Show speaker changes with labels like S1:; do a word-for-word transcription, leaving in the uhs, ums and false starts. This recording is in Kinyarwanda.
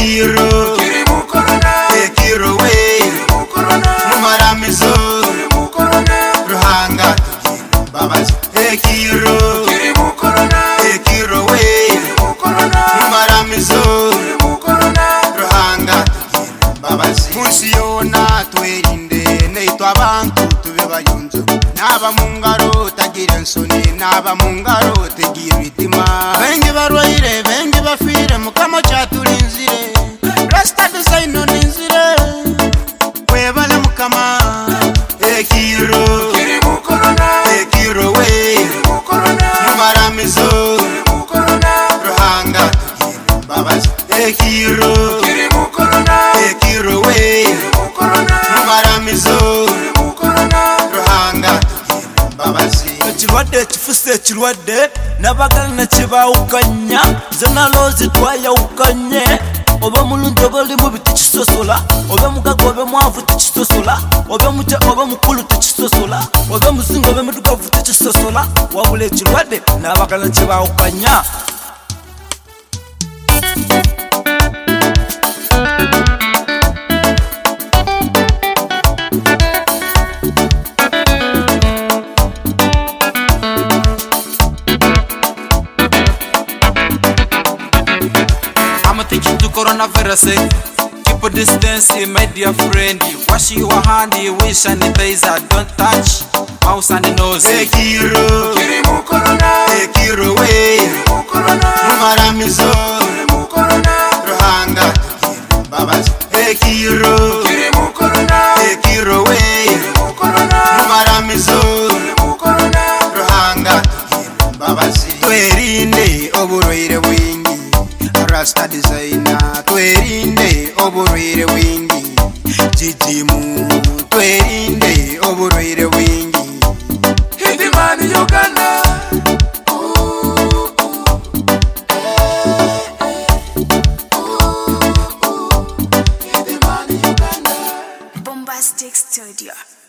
S1: Ekiro
S2: kiri mu corona,
S1: Ekiro we
S2: kiri mu corona,
S1: Mumaramizo
S2: kiri mu corona,
S1: Ruhanga tugira imbabazi Ekiro
S2: kiri mu corona,
S1: Ekiro we
S2: kiri mu corona,
S1: Mumaramizo
S2: kiri mu corona,
S1: Ruhanga tugira imbabazi Munsi yona twerinde neitwa abantu tube bayunzo Naba mungaro tagira nsoni naba mungaro tegira itima Bengi barwaire bengi bafire mukama cyaturinzire Rasta design ninzire Webale mukama Ekiro
S2: kiri mu corona,
S1: Ekiro we
S2: kiri mu corona,
S1: Mumaramizo
S2: kiri mu corona,
S1: Ruhanga tugira imbabazi Ekiro
S2: kiri mu corona,
S1: Ekiro we
S2: kiri mu corona,
S1: Mumaramizo
S2: kiri mu corona,
S1: Ruhanga tugira imbabazi
S3: Ekirwadde kifuse ekirwadde n'abagana kibawukanya zona lozi twayawukanye oba mulungi oba oli mubi tekisosola oba mugaga oba mwavu tekisosola oba muca oba mukulu tekisosola oba muzinga oba mudugavu tekisosola wabula ekirwadde n'abagana kibawukanya.
S4: I'm thinking to coronavirus. Keep a distance, my dear friend. Wash your hand with sanitizer. Don't touch mouth and nose.
S1: Ekiro
S2: kiri mu corona,
S1: Ekiro we
S2: kiri mu corona,
S1: Mumaramizo
S2: kiri mu corona,
S1: Ruhanga tugira imbabazi Ekiro
S2: kiri mu corona,
S1: Ekiro we
S2: kiri mu corona,
S1: Mumaramizo
S2: kiri mu corona,
S1: Ruhanga tugira imbabazi Twerinde oburwaire bwingi Rasta designer twerinde oburwaire bwingi Jijimu twerinde oburwaire bwingi
S2: Hitman Uganda.
S5: Bombastic Studio.